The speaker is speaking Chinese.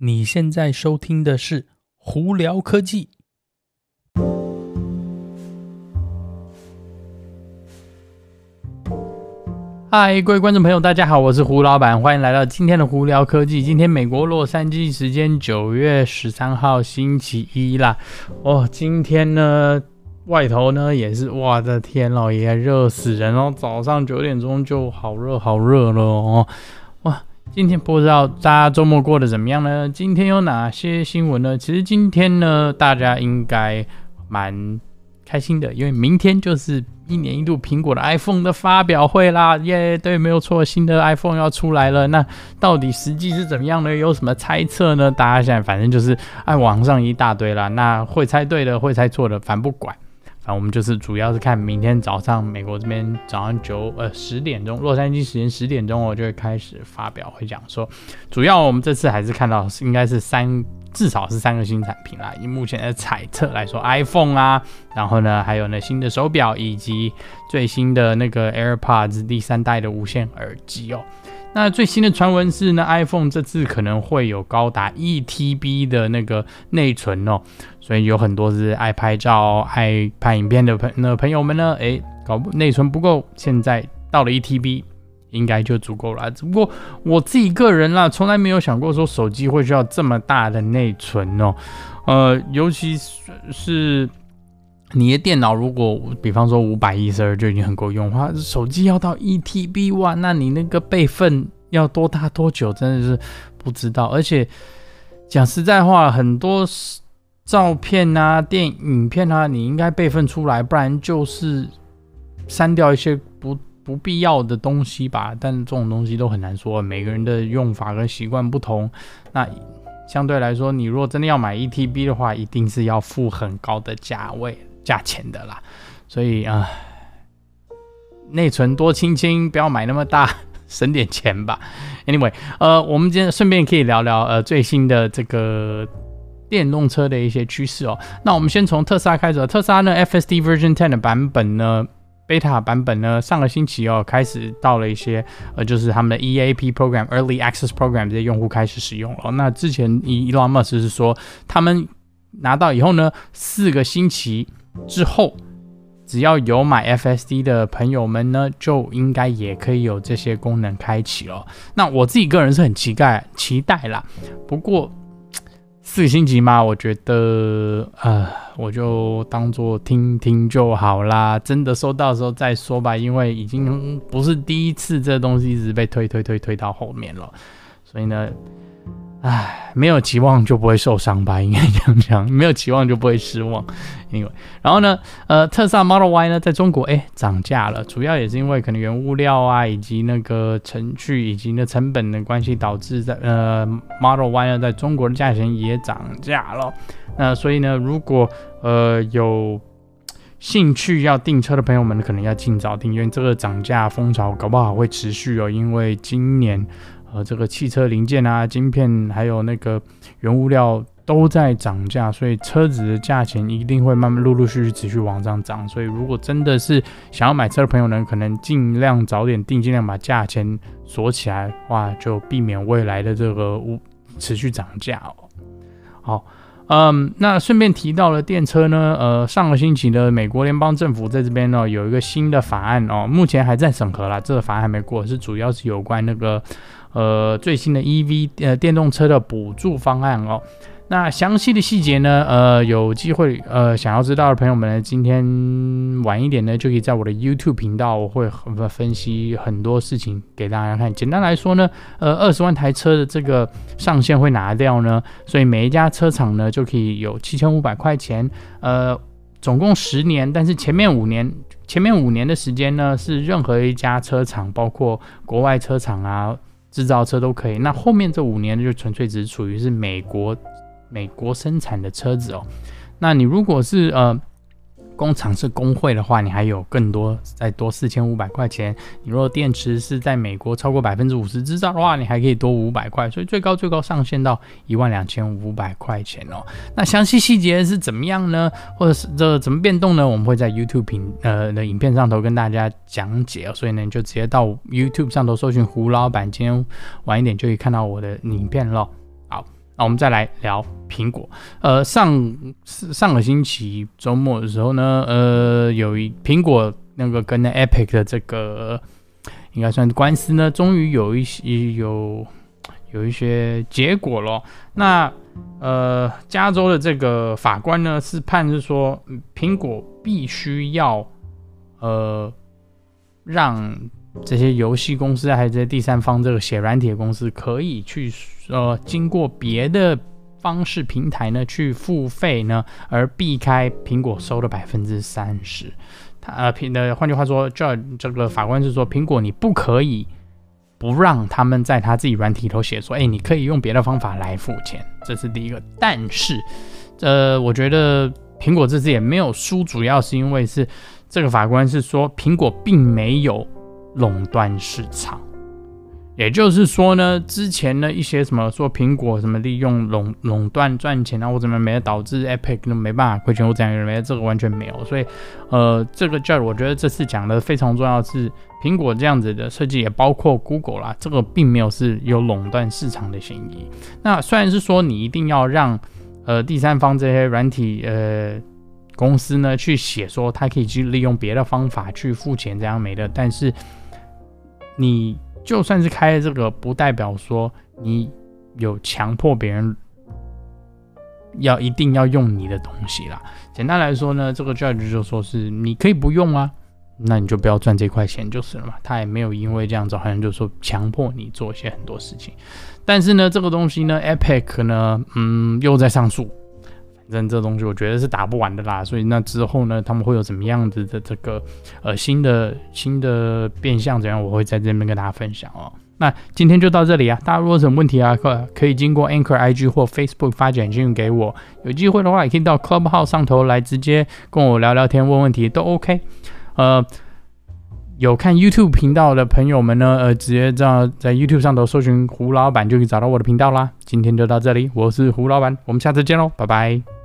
你现在收听的是胡聊科技。嗨，各位观众朋友，大家好，我是胡老板，欢迎来到今天的胡聊科技。今天美国洛杉矶时间9月13号星期一啦。今天呢，外头呢也是，我的天老爷，热死人哦！早上9点钟就好热了哦。哇，今天不知道大家周末过得怎么样呢？今天有哪些新闻呢？其实今天呢，大家应该蛮开心的，因为明天就是一年一度苹果的 iPhone 的发表会啦，耶！对，没有错，新的 iPhone 要出来了。那到底实际是怎么样呢？有什么猜测呢？大家现在反正就是网上一大堆啦。那会猜对的，会猜错的，反正不管。反正我们就是主要是看明天早上美国这边早上10点钟，洛杉矶时间10点钟我就会开始发表会讲说，主要我们这次还是看到应该是至少是3个新产品啦。以目前的猜测来说 ，iPhone 啊，然后呢还有呢新的手表以及最新的那个 AirPods 第3代的无线耳机哦。那最新的传闻是呢 ，iPhone 这次可能会有高达1TB 的那个内存哦，所以有很多是爱拍照、爱拍影片的朋友们呢，搞内存不够，现在到了1TB 应该就足够了。只不过我自己个人啦，从来没有想过说手机会需要这么大的内存哦，尤其是你的电脑如果比方说512就已经很够用的话，手机要到1TB 哇，那你那个备份要多大多久真的是不知道。而且讲实在话，很多照片啊、影片啊，你应该备份出来，不然就是删掉一些不必要的东西吧。但这种东西都很难说，每个人的用法跟习惯不同。那相对来说，你如果真的要买1TB 的话，一定是要付很高的价钱的啦。所以内存多清清，不要买那么大，省点钱吧。Anyway， 我们今天顺便可以聊聊最新的这个电动车的一些趋势哦。那我们先从特斯拉开始。特斯拉呢 FSD Version 10的版本呢，Beta 版本呢，上个星期开始到了一些就是他们的 EAP Program Early Access Program 这些用户开始使用了。那之前Elon Musk 是说，他们拿到以后呢，4个星期之后，只要有买 FSD 的朋友们呢，就应该也可以有这些功能开启了。那我自己个人是很期待啦，不过4个星期嘛，我觉得我就当作听听就好啦，真的收到的时候再说吧，因为已经不是第一次这东西一直被推到后面了，所以呢没有期望就不会受伤吧，应该这样讲，没有期望就不会失望。Anyway， 然后呢，特斯拉 Model Y 呢，在中国涨价了，主要也是因为可能原物料啊，以及那个程序以及那成本的关系，导致Model Y 呢在中国的价钱也涨价了。所以呢，如果有兴趣要订车的朋友们，可能要尽早订，因为这个涨价风潮搞不好会持续哦，因为今年这个汽车零件啊、晶片还有那个原物料都在涨价，所以车子的价钱一定会慢慢陆续持续往上涨。所以如果真的是想要买车的朋友呢，可能尽量早点订，尽量把价钱锁起来的话，就避免未来的这个持续涨价哦。好，那顺便提到了电车呢，上个星期的美国联邦政府在这边呢有一个新的法案哦，目前还在审核啦，这个法案还没过，主要是有关那个最新的 EV 电动车的补助方案哦。那详细的细节呢，有机会想要知道的朋友们呢，今天晚一点呢就可以在我的 YouTube 频道，我会分析很多事情给大家看。简单来说呢，20万台车的这个上限会拿掉呢，所以每一家车厂呢就可以有7500块钱，总共10年，但是前面5年的时间呢，是任何一家车厂，包括国外车厂啊、制造车都可以。那后面这5年就纯粹只是属于是美国生产的车子哦。那你如果是工厂是工会的话，你还有更多，再多4500块钱。你如果电池是在美国超过 50% 制造的话，你还可以多500块，所以最高上限到12500块钱哦。那详细细节是怎么样呢？或者是这怎么变动呢？我们会在 YouTube 的影片上头跟大家讲解哦。所以呢，你就直接到 YouTube 上头搜寻胡老板，今天晚一点就可以看到我的影片咯。好， 我们再来聊苹果。上个星期周末的时候呢，有苹果那个跟 Epic 的这个应该算官司呢，终于有一些结果了。那加州的这个法官呢是判是说，苹果必须要让这些游戏公司还有这些第三方这个写软体的公司可以去经过别的方式平台呢去付费呢，而避开苹果收的 30%。换句话说，这个法官是说，苹果你不可以不让他们在他自己软体里头写说，你可以用别的方法来付钱，这是第一个。但是，我觉得苹果这次也没有输，主要是因为是这个法官是说，苹果并没有垄断市场。也就是说呢，之前呢一些什么说苹果什么利用垄断赚钱啊，或者没导致 Epic 都没办法亏钱或怎样，这个完全没有。所以这个 judge 我觉得这次讲的非常重要的是，苹果这样子的设计也包括 Google 啦，这个并没有是有垄断市场的嫌疑。那虽然是说你一定要让第三方这些软体公司呢去写说它可以去利用别的方法去付钱这样没的，但是你就算是开了这个，不代表说你有强迫别人一定要用你的东西啦。简单来说呢，这个 judge 就说是你可以不用啊，那你就不要赚这块钱就是了嘛。他也没有因为这样子好像就说强迫你做一些很多事情。但是呢，这个东西呢 ，Epic 呢，又在上诉。反正这东西我觉得是打不完的啦，所以那之后呢，他们会有怎么样子的这个新的变相怎样，我会在这边跟大家分享哦。那今天就到这里啊，大家如果有什么问题啊，可以经过 Anchor、IG 或 Facebook 发简讯给我，有机会的话也可以到 Clubhouse 上头来直接跟我聊聊天、问问题都 OK。有看 YouTube 频道的朋友们呢，直接在 YouTube 上头搜寻胡老板就可以找到我的频道啦。今天就到这里，我是胡老板，我们下次见喽，拜拜。